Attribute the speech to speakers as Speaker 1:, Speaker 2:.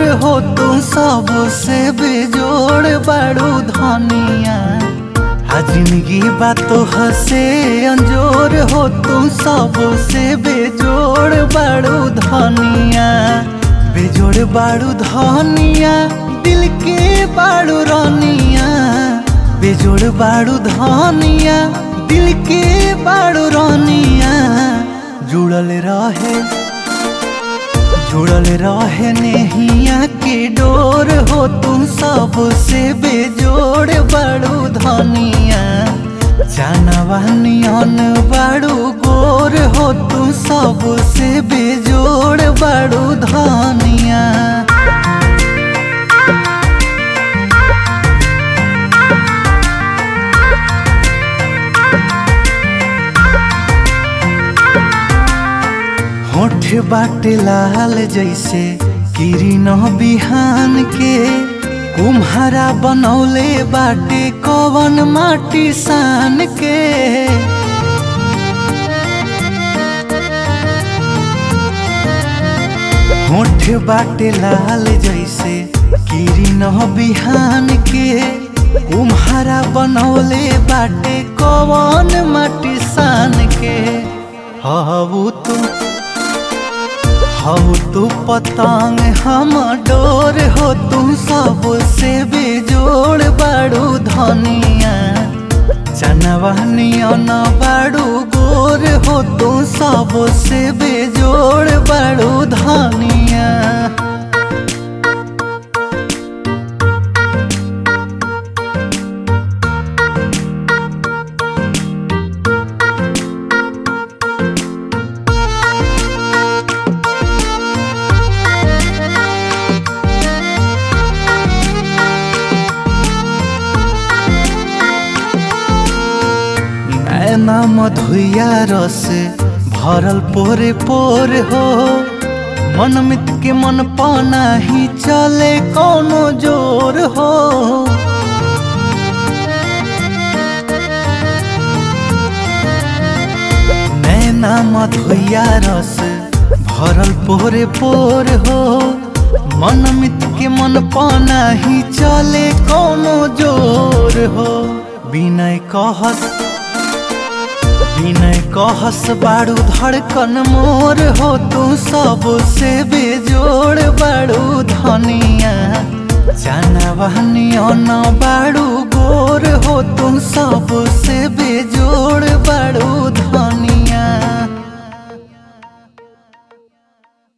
Speaker 1: हो तू सबसे बेजोड़ बाड़ू धनिया। जिंदगी बातों हसे अंजोर हो तू सबसे बेजोड़ बाड़ू धनिया। बेजोड़ बाड़ू धनिया दिल के बाड़ू रानिया। बेजोड़ बाड़ू धनिया दिल के बाड़ू रानिया। जुड़ल रहे नेहिया के डोर हो तू सबसे बेजोड़ बाड़ू धनिया। जानवा नियन बाड़ू गोर हो तू सबसे बेजोड़ बाड़ू धनिया। होठ बाटे लाल जैसे किरण बिहान के। कुम्हारा बनौले बाटे कवन माटी सान के। होठ बाटे लाल जैसे किरण बिहान के। कुम्हारा बनौले बाटे कवन माटी सान के। हऊ तू पतंग हम डोर हो तू सबसे बेजोड़ बाड़ू धनिया। जानवा नियन बाड़ू गोर हो तू सबसे बेजोड़ बाड़ू धनिया। ना मधुया रस भरल पोरे पोर हो। मनमित के मन पाना ही चले कोनो जोर हो। नैना मधुया रस भरल पोरे पोर हो। मनमित के मन पाना ही चले कोनो जोर हो। विनय कहस बाड़ू धड़कन मोर हो तू सबसे बेजोड़ बाड़ू धनिया। जानवा नियन बाड़ू गोर हो तू सबसे बेजोड़